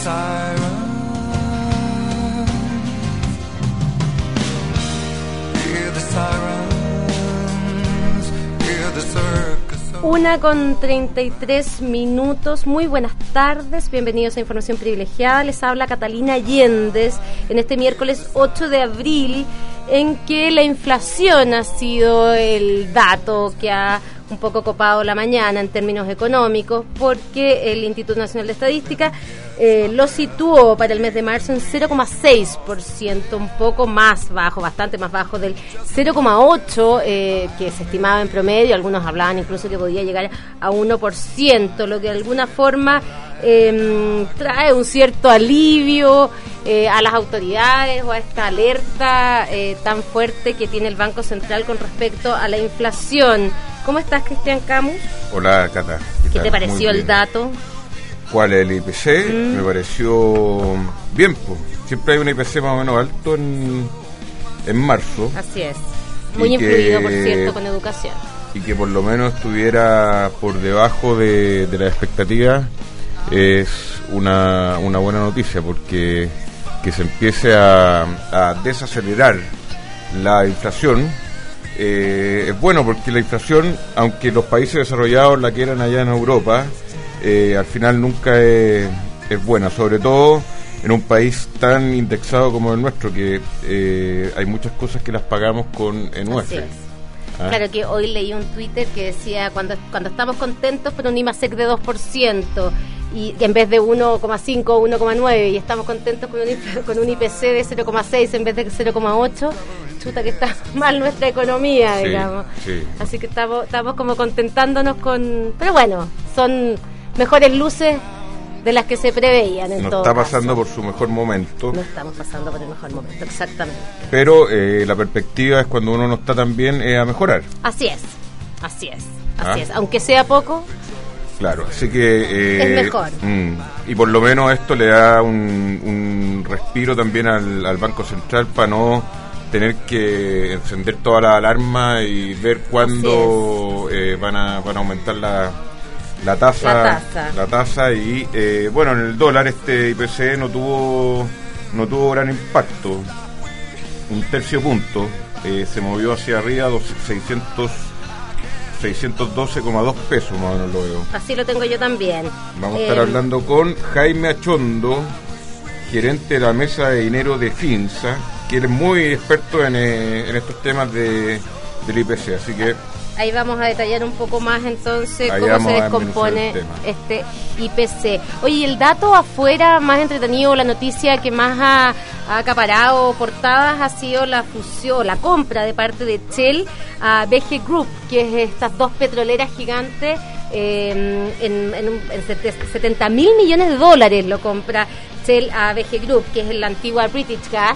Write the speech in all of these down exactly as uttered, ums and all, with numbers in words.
Una con treinta y tres minutos. Muy buenas tardes, bienvenidos a Información Privilegiada. Les habla Catalina Allendez en este miércoles ocho de abril, en que la inflación ha sido el dato que ha un poco copado la mañana en términos económicos, porque el Instituto Nacional de Estadística eh, lo situó para el mes de marzo en cero coma seis por ciento, un poco más bajo, bastante más bajo del cero coma ocho por ciento eh, que se estimaba en promedio. Algunos hablaban incluso que podía llegar a uno por ciento, lo que de alguna forma eh, trae un cierto alivio eh, a las autoridades o a esta alerta eh, tan fuerte que tiene el Banco Central con respecto a la inflación. ¿Cómo estás, Cristian Camus? Hola, Cata. ¿Qué, ¿Qué te pareció el dato? ¿Cuál es el I P C? Mm. Me pareció bien, pues. Siempre hay un I P C más o menos alto en, en marzo. Así es. Muy influido, que, por cierto, con educación. Y que por lo menos estuviera por debajo de, de la expectativa es una, una buena noticia, porque que se empiece a, a desacelerar la inflación. Eh, es bueno, porque la inflación, aunque los países desarrollados la quieran allá en Europa, eh, al final nunca es, es buena, sobre todo en un país tan indexado como el nuestro, que eh, hay muchas cosas que las pagamos con N U F. ¿Ah? Claro, que hoy leí un Twitter que decía cuando cuando estamos contentos por un IMASEC de dos por ciento y en vez de uno coma cinco o uno coma nueve, y estamos contentos con un, con un I P C de cero coma seis en vez de cero coma ocho, chuta que está mal nuestra economía, sí, digamos. Sí. Así que estamos, estamos como contentándonos con... Pero bueno, son mejores luces de las que se preveían en no todo está caso. pasando por su mejor momento. No estamos pasando por el mejor momento, exactamente. Pero eh, la perspectiva es, cuando uno no está tan bien, eh, a mejorar. Así es, así es, así ¿Ah? es. Aunque sea poco... Claro, así que... Eh, es mejor. Mm, y por lo menos esto le da un, un respiro también al, al Banco Central, para no tener que encender toda la alarma y ver cuándo eh, van a van a aumentar la, la tasa. La tasa. La tasa y, eh, bueno, en el dólar este I P C no tuvo, no tuvo gran impacto. Un tercio punto. Eh, se movió hacia arriba, seiscientos doce coma dos pesos más o menos lo veo. Así lo tengo yo también. Vamos a eh, estar hablando con Jaime Achondo, gerente de la mesa de dinero de FINSA, que es muy experto en, eh, en estos temas de, del I P C, así que... Ahí vamos a detallar un poco más entonces Ahí cómo se descompone este I P C. Oye, el dato afuera más entretenido, la noticia que más ha, ha acaparado portadas ha sido la fusión, la compra de parte de Shell a B G Group, que es estas dos petroleras gigantes. Eh, en, en, un, en setenta mil millones de dólares lo compra Shell a B G Group, que es la antigua British Gas.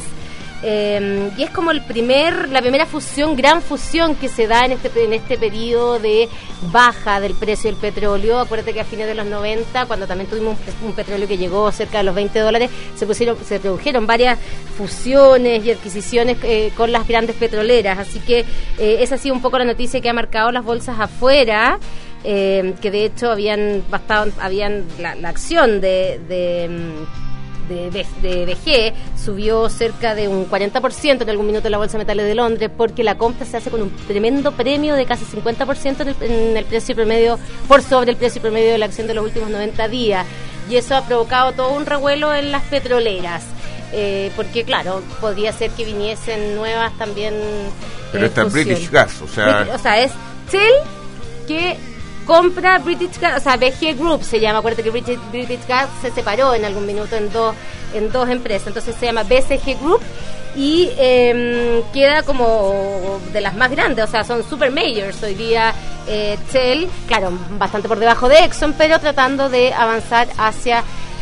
Eh, y es como el primer, la primera fusión, gran fusión que se da en este en este periodo de baja del precio del petróleo. Acuérdate que a fines de los noventa, cuando también tuvimos un, un petróleo que llegó cerca de los veinte dólares, se pusieron, se produjeron varias fusiones y adquisiciones eh, con las grandes petroleras. Así que eh, esa ha sido un poco la noticia que ha marcado las bolsas afuera. Eh, que de hecho habían bastado, habían la, la acción de, de De, de, de B G subió cerca de un cuarenta por ciento en algún minuto en la Bolsa de Metales de Londres, porque la compra se hace con un tremendo premio de casi cincuenta por ciento en el, en el precio promedio, por sobre el precio promedio de la acción de los últimos noventa días, y eso ha provocado todo un revuelo en las petroleras, eh, porque claro, podría ser que viniesen nuevas también. Pero eh, esta es British Gas, o sea... O sea, es Shell que compra British Gas, o sea, B G Group se llama. Acuérdate que British, British Gas se separó en algún minuto en dos en dos empresas, entonces se llama B C G Group y eh, queda como de las más grandes, o sea, son super majors hoy día. eh, Shell, claro, bastante por debajo de Exxon, pero tratando de avanzar hacia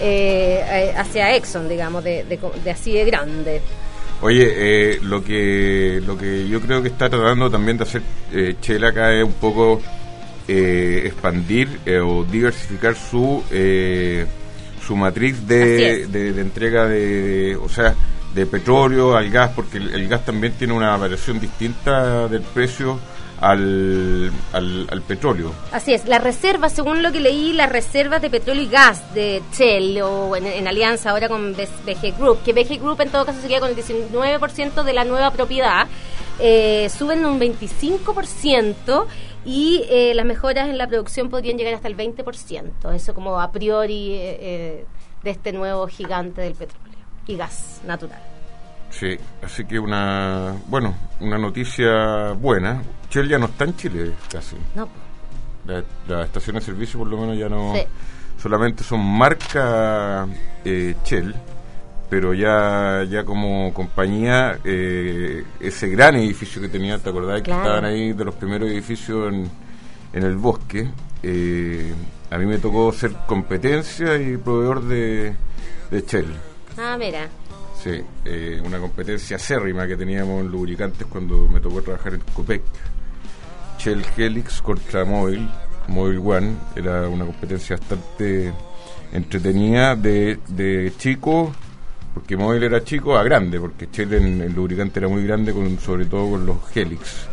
eh, hacia Exxon, digamos, de, de, de así de grande. Oye, eh, lo que lo que yo creo que está tratando también de hacer eh, Shell acá es un poco eh, expandir eh, o diversificar su eh, su matriz de, de, de entrega de, de, o sea, de petróleo al gas, porque el, el gas también tiene una variación distinta del precio al, al, al petróleo. Así es, las reservas, según lo que leí, las reservas de petróleo y gas de Shell, o en, en alianza ahora con B G Group, que B G Group en todo caso se queda con el diecinueve por ciento de la nueva propiedad, eh, suben un veinticinco por ciento y eh, las mejoras en la producción podrían llegar hasta el veinte por ciento, eso como a priori eh, eh, de este nuevo gigante del petróleo y gas natural. Sí, así que una, bueno, una noticia buena. Shell ya no está en Chile casi. No. La, la estación de servicio por lo menos ya no, sí. Solamente son marca eh, Shell, pero ya ya como compañía, eh, ese gran edificio que tenía, ¿te acordás? Claro. Que estaban ahí de los primeros edificios en, en el bosque. Eh, a mí me tocó ser competencia y proveedor de, de Shell. Ah, mira. Sí, eh, una competencia acérrima que teníamos en lubricantes cuando me tocó trabajar en Copec. Shell Helix contra Mobil, Mobil One, era una competencia bastante entretenida de, de chico, porque Mobil era chico a grande, porque Shell en el lubricante era muy grande, con, sobre todo con los Helix.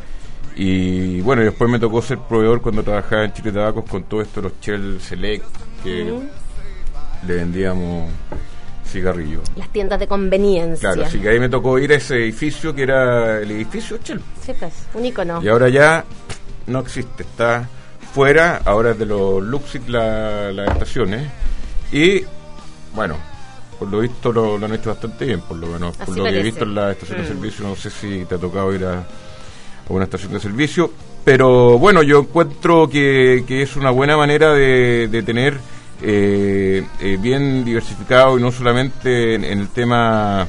Y bueno, después me tocó ser proveedor cuando trabajaba en Chile Tabacos con todo esto, los Shell Select, que uh-huh. le vendíamos cigarrillo. Las tiendas de conveniencia. Claro, así que ahí me tocó ir a ese edificio que era el edificio Shell. Sí, pues, un ícono. Y ahora ya no existe, está fuera, ahora es de los Luxic las la estaciones. Y bueno, por lo visto lo, lo han hecho bastante bien, por lo menos, por lo parece. Que he visto en la estación mm. de servicio. No sé si te ha tocado ir a, a una estación de servicio, pero bueno, yo encuentro que, que es una buena manera de, de tener Eh, eh, bien diversificado, y no solamente en, en el tema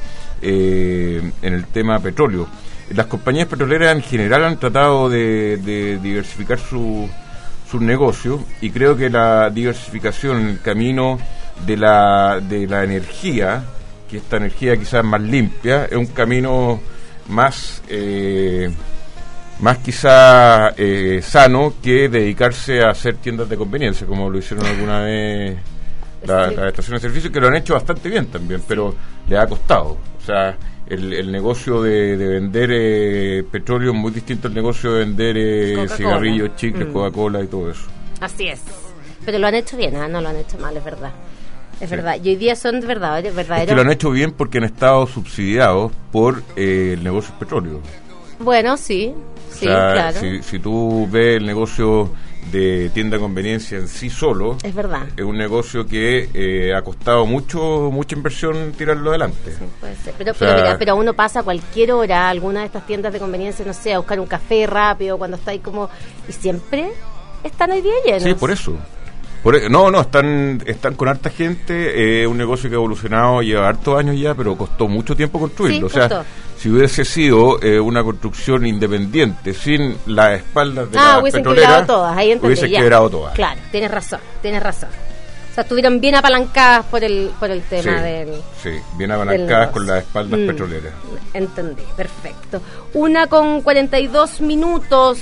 eh, en el tema petróleo. Las compañías petroleras en general han tratado de, de diversificar su sus negocios, y creo que la diversificación en el camino de la de la energía, que esta energía quizás más limpia, es un camino más eh, más quizá eh, sano que dedicarse a hacer tiendas de conveniencia, como lo hicieron alguna vez las la estaciones de servicio, que lo han hecho bastante bien también, pero le ha costado. O sea, el, el negocio de, de vender eh, petróleo es muy distinto al negocio de vender eh, cigarrillos, chicles, mm. Coca-Cola y todo eso. Así es. Pero lo han hecho bien, ¿eh? No lo han hecho mal, es verdad. Es sí. verdad. Y hoy día son verdaderos. verdaderos... Es que lo han hecho bien porque han estado subsidiados por eh, el negocio del petróleo. Bueno, sí. Sí, o sea, claro. Si, si tú ves el negocio de tienda de conveniencia en sí solo, es verdad. Es un negocio que eh, ha costado mucho mucha inversión tirarlo adelante. Sí, puede ser. Pero, pero, mira, pero uno pasa a cualquier hora a alguna de estas tiendas de conveniencia, no sé, a buscar un café rápido cuando está ahí como... Y siempre están hoy día llenos. Sí, por eso. Por, no, no, están están con harta gente, es eh, un negocio que ha evolucionado, lleva hartos años ya, pero costó mucho tiempo construirlo. Sí, o sea, costó. Si hubiese sido eh, una construcción independiente, sin las espaldas de ah, la hubiesen petrolera, quebrado todas, ahí entendí, hubiesen ya. quebrado todas. Claro, tienes razón, tienes razón. O sea, estuvieron bien apalancadas por el por el tema sí, del... Sí, bien apalancadas con las espaldas mm, petroleras. Entendí, perfecto. Una con cuarenta y dos minutos.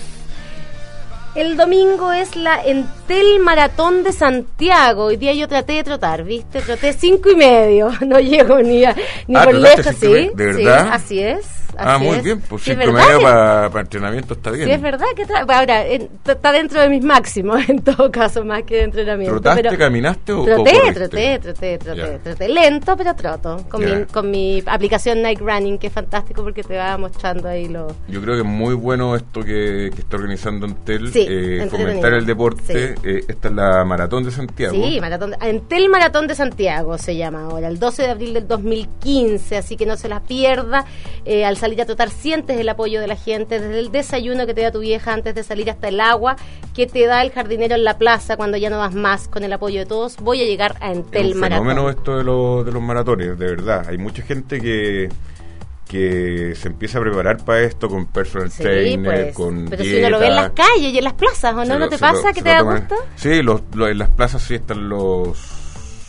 El domingo es la Entel Maratón de Santiago. Hoy día yo traté de trotar, ¿viste? Troté cinco y medio. No llego ni, a, ni ah, por lejos, ¿sí? ¿De verdad? Sí, así es. Así ah, muy es. bien. Pues sí, cinco y medio para pa entrenamiento está bien. Sí, es verdad que tra- ahora en, está dentro de mis máximos, en todo caso, más que de entrenamiento. ¿Trotaste, pero caminaste o troté, o troté, troté, troté, troté. Lento, pero troto. Con mi, con mi aplicación Night Running, que es fantástico porque te va mostrando ahí lo... Yo creo que es muy bueno esto que, que está organizando Entel. Sí, eh, fomentar el deporte. Sí. Eh, esta es la Maratón de Santiago. Sí, maratón, Entel Maratón de Santiago se llama ahora, el doce de abril del dos mil quince, así que no se las pierda. Eh, al salir a trotar sientes el apoyo de la gente, desde el desayuno que te da tu vieja antes de salir hasta el agua que te da el jardinero en la plaza cuando ya no vas más, con el apoyo de todos. Voy a llegar a Entel es un Maratón. Fenómeno esto de, lo, de los maratones, de verdad. Hay mucha gente que que se empieza a preparar para esto con personal sí, trainer, pues, con pero dieta. Si uno lo ve en las calles y en las plazas, ¿o no? ¿No te pasa lo, que te da gusto? Sí, los, los, en las plazas sí están los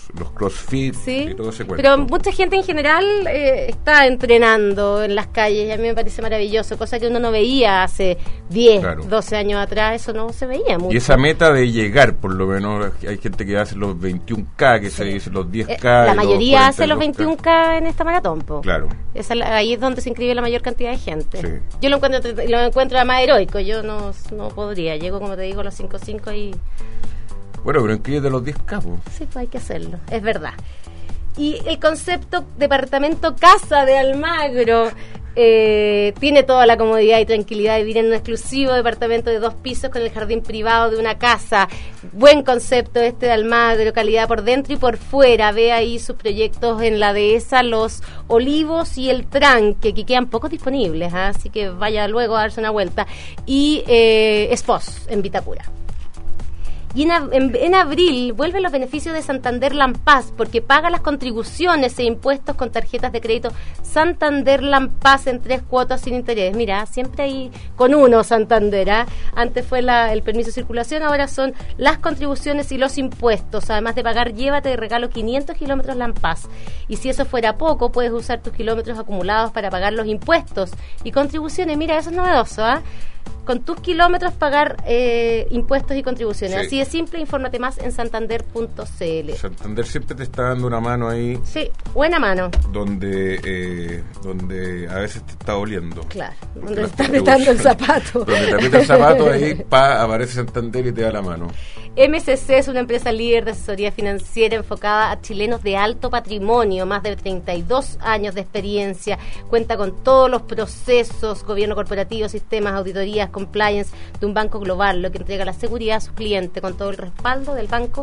los crossfit ¿Sí? y todo ese cuento. Pero mucha gente en general eh, está entrenando en las calles y a mí me parece maravilloso, cosa que uno no veía hace diez, claro. doce años atrás, eso no se veía mucho. Y esa meta de llegar, por lo menos, hay gente que hace los veintiún K, que sí. se dice los diez K. Eh, la mayoría hace los veintiún K en esta maratón, po. Claro. Esa, ahí es donde se inscribe la mayor cantidad de gente. Sí. Yo lo encuentro, lo encuentro más heroico, yo no, no podría, llego como te digo a los cinco cinco y... Bueno, pero inscríbete los diez K, po. Sí, pues hay que hacerlo, es verdad. Y el concepto departamento casa de Almagro eh, tiene toda la comodidad y tranquilidad de vivir en un exclusivo departamento de dos pisos con el jardín privado de una casa. Buen concepto este de Almagro, calidad por dentro y por fuera. Ve ahí sus proyectos en la dehesa, Los Olivos y El Tranque, que quedan pocos disponibles, ¿eh? Así que vaya luego a darse una vuelta. Y eh, Espos en Vitacura. Y en, en, en abril vuelven los beneficios de Santander Lampaz, porque paga las contribuciones e impuestos con tarjetas de crédito Santander Lampaz en tres cuotas sin interés. Mira, siempre hay con uno Santander, ¿eh? Antes fue la, el permiso de circulación, ahora son las contribuciones y los impuestos. Además de pagar, llévate de regalo quinientos kilómetros Lampaz. Y si eso fuera poco, puedes usar tus kilómetros acumulados para pagar los impuestos y contribuciones. Mira, eso es novedoso, ¿eh? Con tus kilómetros pagar eh, impuestos y contribuciones. Sí. Así de simple, infórmate más en santander punto c l. Santander siempre te está dando una mano ahí. Sí, buena mano. Donde eh, donde a veces te está doliendo. Claro, donde te está apretando el zapato. Donde te aprieta el zapato, ahí pa, aparece Santander y te da la mano. M C C es una empresa líder de asesoría financiera enfocada a chilenos de alto patrimonio, más de treinta y dos años de experiencia, cuenta con todos los procesos, gobierno corporativo, sistemas, auditorías, compliance de un banco global, lo que entrega la seguridad a sus clientes con todo el respaldo del banco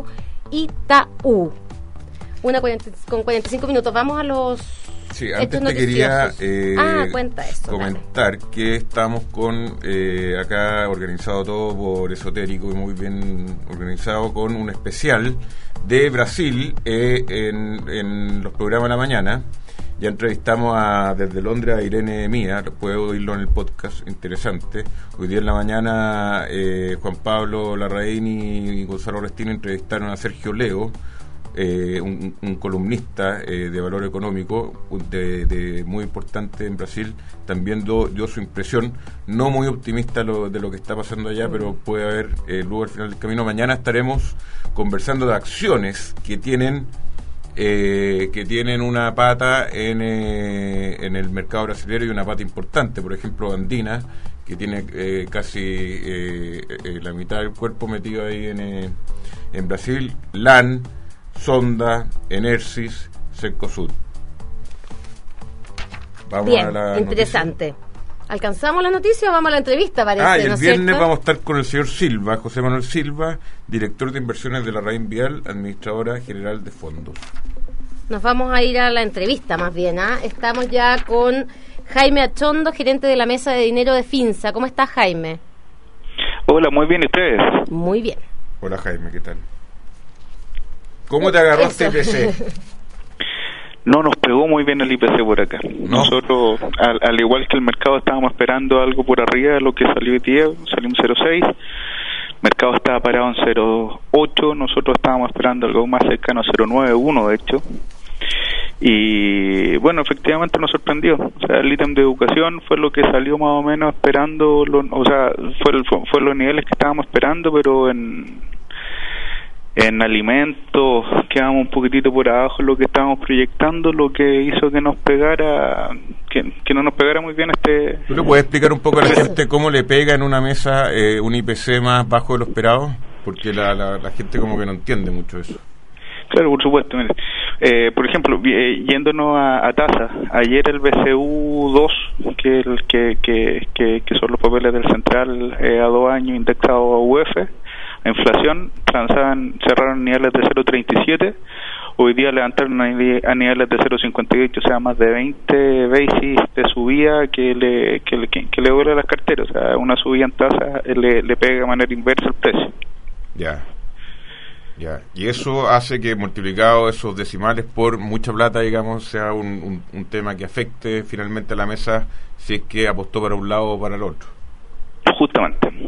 Itaú. Una cuarenta, con cuarenta y cinco minutos, vamos a los... Sí, antes te quería eh, ah, cuenta eso, comentar dale. que estamos con eh, acá organizado todo por Esotérico y muy bien organizado con un especial de Brasil eh, en, en los programas de la mañana. Ya entrevistamos a, desde Londres a Irene Mía, puede oírlo en el podcast, interesante. Hoy día en la mañana eh, Juan Pablo Larraín y Gonzalo Restino entrevistaron a Sergio Leo, eh, un, un columnista eh, de valor económico de, de muy importante en Brasil. También do, dio su impresión, no muy optimista lo, de lo que está pasando allá, pero puede haber eh, luego al final del camino. Mañana estaremos conversando de acciones que tienen... Eh, que tienen una pata en, eh, en el mercado brasileño y una pata importante, por ejemplo Andina, que tiene eh, casi eh, eh, la mitad del cuerpo metido ahí en, eh, en Brasil, LAN, Sonda, Enersis, Cencosud. Vamos Bien, a la interesante. Noticia. ¿Alcanzamos la noticia o vamos a la entrevista, parece? Ah, y el ¿no viernes cierto? Vamos a estar con el señor Silva, José Manuel Silva, director de inversiones de la Raín Vial, administradora general de fondos. Nos vamos a ir a la entrevista más bien, ¿ah? ¿eh? Estamos ya con Jaime Achondo, gerente de la mesa de dinero de Finsa. ¿Cómo está, Jaime? Hola, muy bien, ¿y ustedes? Muy bien. Hola, Jaime, ¿qué tal? ¿Cómo te agarró este I P C? No nos pegó muy bien el I P C por acá. ¿No? Nosotros, al, al igual que el mercado, estábamos esperando algo por arriba de lo que salió hoy día, salió un cero coma seis. El mercado estaba parado en cero coma ocho, nosotros estábamos esperando algo más cercano a cero coma noventa y uno, de hecho. Y bueno, efectivamente nos sorprendió. O sea, el ítem de educación fue lo que salió más o menos esperando, lo, o sea, fue, el, fue los niveles que estábamos esperando, pero en... En alimentos quedamos un poquitito por abajo lo que estábamos proyectando, lo que hizo que nos pegara, que, que no nos pegara muy bien este... ¿Tú le puedes explicar un poco a la gente cómo le pega en una mesa eh, un I P C más bajo de lo esperado? Porque la, la, la gente como que no entiende mucho eso. Claro, por supuesto. Mire. Eh, por ejemplo, eh, yéndonos a, a tasa, ayer el B C U dos, que, el, que, que, que, que son los papeles del Central eh, a dos años indexado a U F, a inflación, transaban, cerraron niveles de cero coma treinta y siete, hoy día levantaron a niveles de cero coma cincuenta y ocho, o sea, más de veinte basis de subida que le que le, que, que le duele a las carteras. O sea, una subida en tasa le, le pega de manera inversa el precio. Ya. Ya, y eso hace que multiplicado esos decimales por mucha plata, digamos, sea un, un, un tema que afecte finalmente a la mesa si es que apostó para un lado o para el otro. Justamente,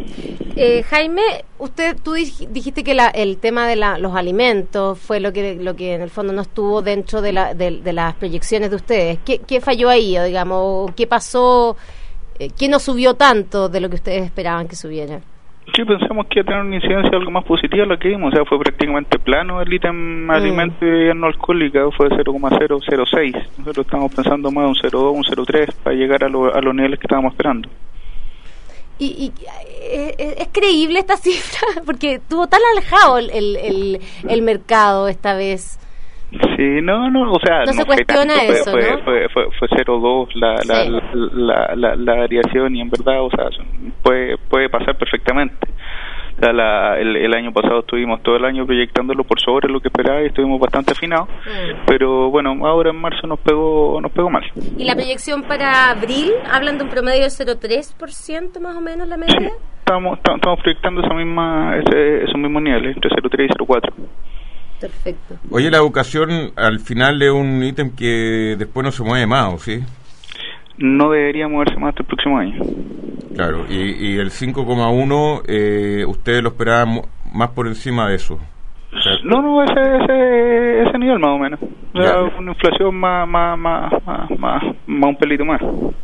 Eh, Jaime, usted, tú dijiste que la, el tema de la, los alimentos fue lo que lo que en el fondo no estuvo dentro de, la, de, de las proyecciones de ustedes. ¿Qué, qué falló ahí, o digamos, qué pasó, eh, qué no subió tanto de lo que ustedes esperaban que subiera? Sí, pensamos que iba a tener una incidencia algo más positiva lo que vimos, o sea, fue prácticamente plano el ítem mm. alimento y bebida no alcohólica, fue cero coma cero cero seis, nosotros estábamos pensando más de un cero coma dos, un cero coma tres para llegar a, lo, a los niveles que estábamos esperando. ¿Y, y es, es creíble esta cifra? Porque estuvo tan alejado el, el, el, el mercado esta vez. Sí, no, no, o sea, no, no se cuestiona fue, eso, fue, ¿no? Fue, fue, fue cero coma dos la, la, sí. la, la, la, la variación, y en verdad, o sea, puede, puede pasar perfectamente. O sea, la, el, el año pasado estuvimos todo el año proyectándolo por sobre lo que esperaba y estuvimos bastante afinados, mm. pero bueno, ahora en marzo nos pegó nos pegó mal. ¿Y la proyección para abril? ¿Hablan de un promedio de cero coma tres por ciento más o menos la media? Sí, estamos, estamos proyectando esa misma, ese, esos mismos niveles, entre cero coma tres y cero coma cuatro. Perfecto. Oye, la educación al final es un ítem que después no se mueve más, ¿sí? No debería moverse más hasta el próximo año. Claro, y, y el cinco coma uno, eh, ¿ustedes lo esperaban más por encima de eso? O sea, no, no, ese, ese, ese nivel más o menos. O sea, una inflación más, más, más, más, más, más un pelito más.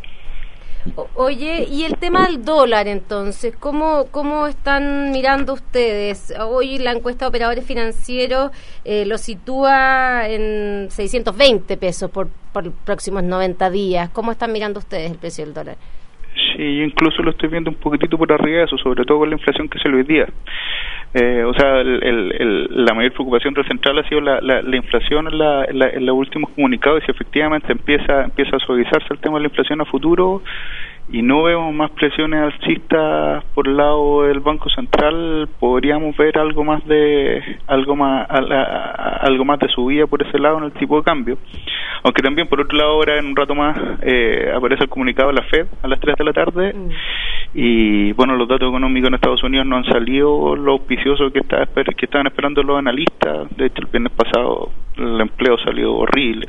O, oye, y el tema del dólar, entonces, ¿cómo, cómo están mirando ustedes? Hoy la encuesta de operadores financieros eh, lo sitúa en seiscientos veinte pesos por, por los próximos noventa días. ¿Cómo están mirando ustedes el precio del dólar? Sí, yo incluso lo estoy viendo un poquitito por arriba de eso, sobre todo con la inflación que se le hoy día. Eh, o sea, el, el, el, la mayor preocupación del Central ha sido la, la, la inflación en, la, en, la, en los últimos comunicados, y si efectivamente empieza, empieza a suavizarse el tema de la inflación a futuro y no vemos más presiones alcistas por el lado del Banco Central, podríamos ver algo más de algo más a, a, a, algo más de subida por ese lado en el tipo de cambio. Aunque también por otro lado ahora en un rato más eh, aparece el comunicado de la Fed a las tres de la tarde mm. y bueno, los datos económicos en Estados Unidos no han salido lo auspicioso que, está, que estaban esperando los analistas. De hecho el viernes pasado el empleo salió horrible.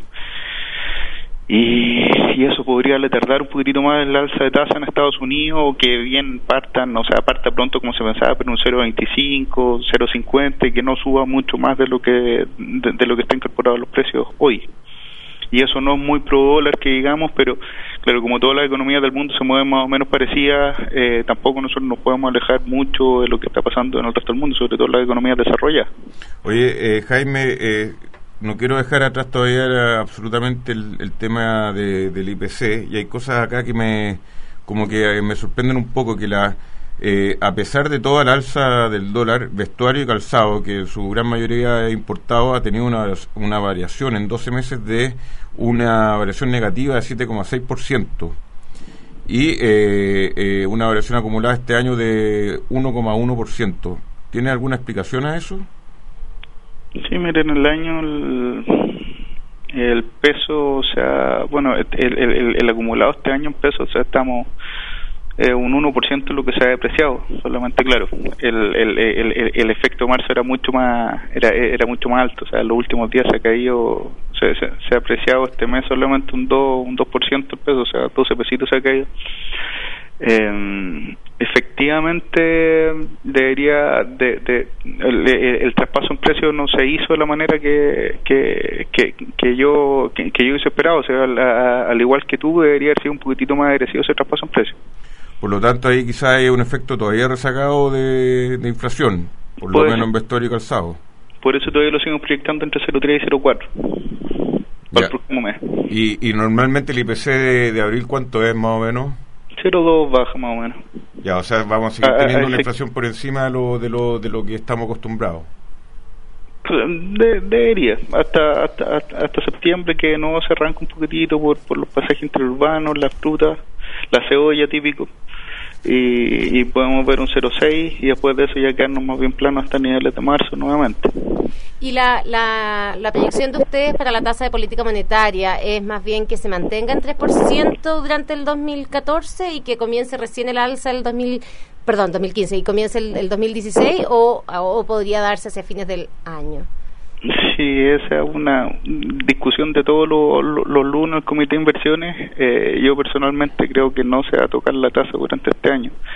Y, y eso podría retardar un poquitito más el alza de tasa en Estados Unidos, o que bien partan, o sea, parta pronto como se pensaba, pero un cero coma veinticinco, cero coma cincuenta, y que no suba mucho más de lo que de, de lo que está incorporado en los precios hoy. Y eso no es muy pro dólar que digamos, pero claro, como todas las economías del mundo se mueven más o menos parecidas, eh, tampoco nosotros nos podemos alejar mucho de lo que está pasando en el resto del mundo, sobre todo las economías desarrolladas. Oye, eh, Jaime, eh, no quiero dejar atrás todavía absolutamente el, el tema de, del I P C, y hay cosas acá que me como que me sorprenden un poco, que la eh, a pesar de toda la alza del dólar, vestuario y calzado, que en su gran mayoría es importado, ha tenido una, una variación en doce meses de una variación negativa de siete coma seis por ciento y eh, eh, una variación acumulada este año de uno coma uno por ciento. ¿Tiene alguna explicación a eso? Sí, miren, el año el, el peso, o sea, bueno, el, el, el, el acumulado este año en pesos, o sea, estamos eh, un uno por ciento lo que se ha depreciado, solamente, claro, el, el, el, el, el efecto marzo era mucho más era era mucho más alto, o sea, en los últimos días se ha caído, se, se, se ha apreciado este mes solamente un dos un dos por ciento el peso, o sea, doce pesitos se ha caído. Eh, efectivamente debería de, de el, el, el traspaso en precio no se hizo de la manera que que que, que yo que, que yo hubiese esperado, o sea, al, a, al igual que tú, debería haber sido un poquitito más agresivo ese traspaso en precio. Por lo tanto, ahí quizás hay un efecto todavía rezagado de, de inflación, por lo menos en vestuario y calzado. Por eso todavía lo seguimos proyectando entre cero coma tres y cero coma cuatro para el próximo mes. Y, y normalmente el I P C de, de abril, ¿cuánto es más o menos? cero coma dos baja más o menos. Ya, o sea, vamos a seguir ah, teniendo ah, una inflación por encima de lo de lo de lo que estamos acostumbrados. De, debería, hasta, hasta hasta hasta septiembre, que no se arranca un poquitito por, por los pasajes interurbanos, las frutas, la cebolla típico, y, y podemos ver un cero coma seis, y después de eso ya quedarnos más bien plano hasta niveles de marzo nuevamente. ¿Y la, la, la proyección de ustedes para la tasa de política monetaria es más bien que se mantenga en tres por ciento durante el dos mil catorce y que comience recién el alza el dos mil, perdón, dos mil quince y comience el, el dos mil dieciséis, o, o podría darse hacia fines del año? Sí, esa es una discusión de todos los lo, lo lunes del Comité de Inversiones. Eh, yo personalmente creo que no se va a tocar la tasa durante este año.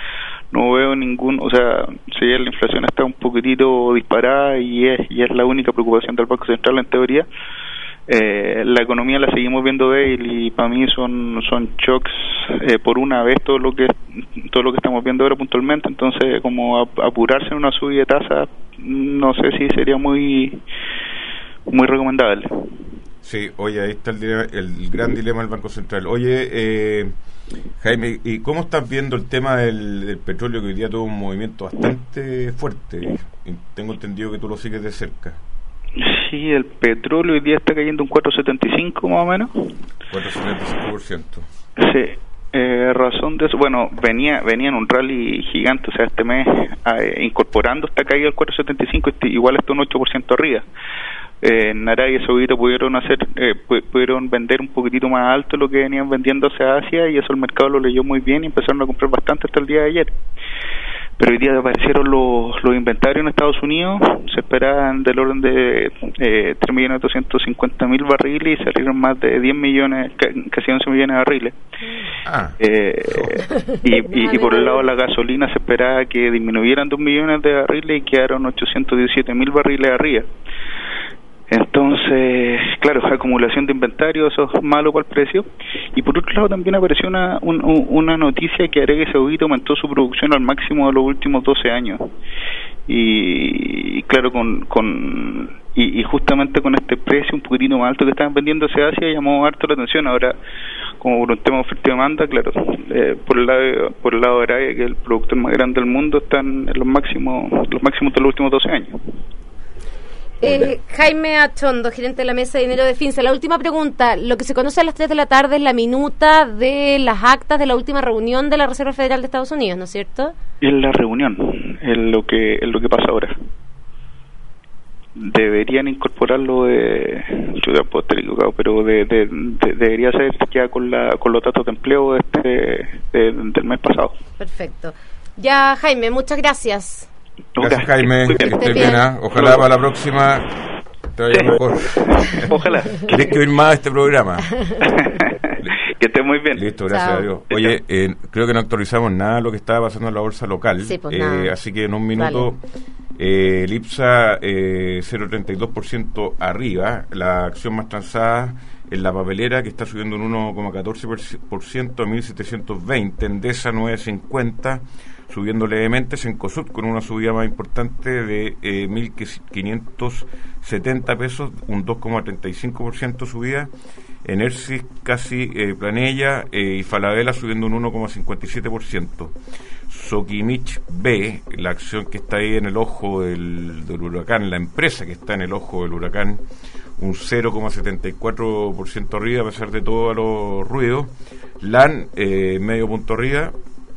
no veo ningún, o sea, si la inflación está un poquitito disparada y es y es la única preocupación del Banco Central en teoría, eh, la economía la seguimos viendo débil y para mí son son shocks eh, por una vez todo lo que todo lo que estamos viendo ahora puntualmente. Entonces, como apurarse en una subida de tasa, no sé si sería muy muy recomendable. Sí, oye, ahí está el, dilema, el gran dilema del Banco Central. Oye, eh, Jaime, ¿y cómo estás viendo el tema del, del petróleo, que hoy día tuvo un movimiento bastante fuerte? Y tengo entendido que tú lo sigues de cerca. Sí, el petróleo hoy día está cayendo un cuatro coma setenta y cinco más o menos. cuatro coma setenta y cinco por ciento. Sí. Eh, razón de eso, bueno, venía venía en un rally gigante, o sea, este mes eh, incorporando esta caída del cuatro coma setenta y cinco, este, igual está un ocho por ciento arriba. Eh, en Arabia Saudita pudieron hacer eh, pudieron vender un poquitito más alto lo que venían vendiendo hacia Asia, y eso el mercado lo leyó muy bien y empezaron a comprar bastante hasta el día de ayer. Pero hoy día aparecieron los, los inventarios en Estados Unidos, se esperaban del orden de eh, tres millones doscientos cincuenta mil barriles y salieron más de diez millones, casi once millones de barriles. Ah. Eh, y, y, y por el lado de la gasolina se esperaba que disminuyeran dos millones de barriles y quedaron ochocientos diecisiete mil barriles arriba. Entonces, claro, acumulación de inventario, eso es malo para el precio. Y por otro lado también apareció una un, una noticia que Arabia Saudita aumentó su producción al máximo de los últimos doce años. Y, y claro, con con y, y justamente con este precio un poquitito más alto que estaban vendiendo hacia Asia, llamó harto la atención. Ahora, como por un tema de oferta y demanda, claro, eh, por el lado por el lado de Arabia, que es el productor más grande del mundo, están en los máximos los máximos de los últimos doce años. Eh, Jaime Achondo, gerente de la mesa de dinero de FinCEN. La última pregunta, lo que se conoce a las tres de la tarde es la minuta de las actas de la última reunión de la Reserva Federal de Estados Unidos, ¿no es cierto? Es la reunión, es lo que es lo que pasa ahora. Deberían incorporarlo de, yo ya puedo estar equivocado, pero de, de, de, debería ser ya con la con los datos de empleo de este de, del mes pasado. Perfecto. Ya, Jaime, muchas gracias. Gracias, Jaime, que estés bien, ¿eh? Ojalá para la próxima te vaya mejor. Ojalá. Tienes que oír más de este programa. Que estés muy bien. Listo, gracias. Chao. A Dios. Oye, eh, creo que no actualizamos nada de lo que estaba pasando en la bolsa local. Sí, pues eh, nada. Así que en un minuto, eh, el IPSA eh, cero coma treinta y dos por ciento arriba, la acción más transada en la papelera, que está subiendo un uno coma catorce por ciento a mil setecientos veinte, Endesa nueve coma cincuenta, subiendo levemente, Cencosud con una subida más importante de eh, mil quinientos setenta pesos, un dos coma treinta y cinco por ciento subida, Enersis casi eh, planella eh, y Falabella subiendo un uno coma cincuenta y siete por ciento. Sokimich B, la acción que está ahí en el ojo del, del huracán, la empresa que está en el ojo del huracán, un cero coma setenta y cuatro por ciento arriba a pesar de todos los ruidos. LAN eh, medio punto arriba.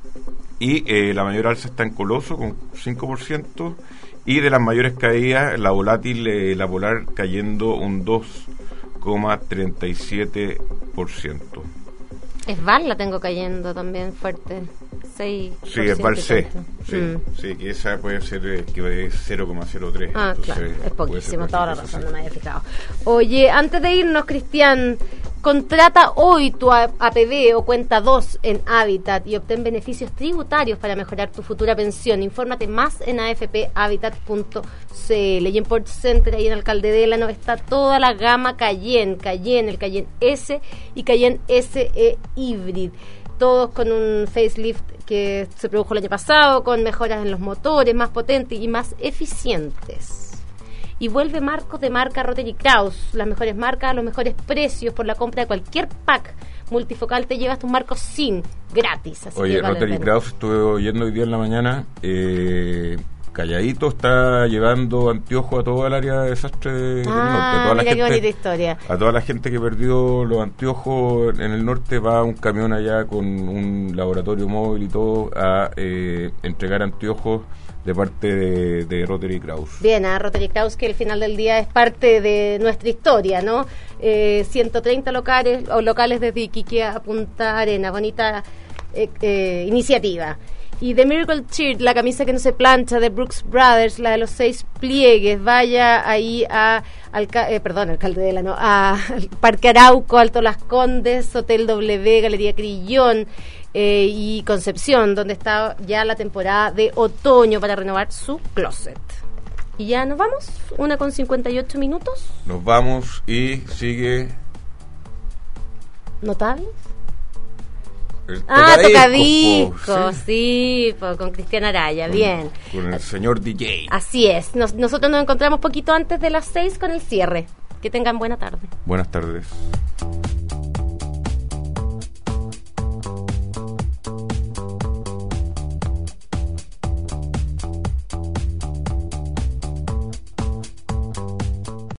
Y eh, la mayor alza está en Coloso con cinco por ciento, y de las mayores caídas, la volátil, eh, la Polar cayendo un dos coma treinta y siete por ciento. Esval la tengo cayendo también fuerte, seis por ciento. Sí, Esval C, sí, mm. sí, que esa puede ser eh, que es cero coma cero tres. Ah, claro, es poquísimo, toda la razón, no me había fijado. Oye, antes de irnos, Cristian, contrata hoy tu A P B o cuenta dos en Habitat y obtén beneficios tributarios para mejorar tu futura pensión. Infórmate más en a f p habitat punto c l. Y en Port Center, ahí en Alcalde Delano, está toda la gama Cayenne, Cayenne, el Cayenne S y Cayenne S E Hybrid. Todos con un facelift que se produjo el año pasado, con mejoras en los motores, más potentes y más eficientes. Y vuelve Marcos de marca Rotary Kraus, las mejores marcas, los mejores precios por la compra de cualquier pack multifocal. Te llevas tus marcos sin gratis. Así Oye, que vale Rotary Kraus, estuve oyendo hoy día en la mañana, eh, calladito está llevando anteojos a toda el área de desastre del ah, norte. A toda la mira gente, qué bonita historia. A toda la gente que perdió los anteojos en el norte, va un camión allá con un laboratorio móvil y todo a eh, entregar anteojos de parte de, de Rotary Kraus. Bien, a Rotary Kraus, que al final del día es parte de nuestra historia, ¿no? Eh, ciento treinta locales o locales desde Iquique a Punta Arenas, bonita eh, eh, iniciativa. Y The Miracle Shirt, la camisa que no se plancha de Brooks Brothers, la de los seis pliegues, vaya ahí a Alca- eh, perdón, Alcalde de la no, a Parque Arauco, Alto Las Condes, Hotel W, Galería Crillón, eh, y Concepción, donde está ya la temporada de otoño para renovar su closet. Y ya nos vamos, una con cincuenta y ocho minutos. Nos vamos y sigue... ¿Notables? El Ah, tocadiscos, tocadisco, po, sí, sí po, con Cristian Araya, con, bien. Con el señor D J. Así es, nos, nosotros nos encontramos poquito antes de las seis con el cierre. Que tengan buena tarde. Buenas tardes.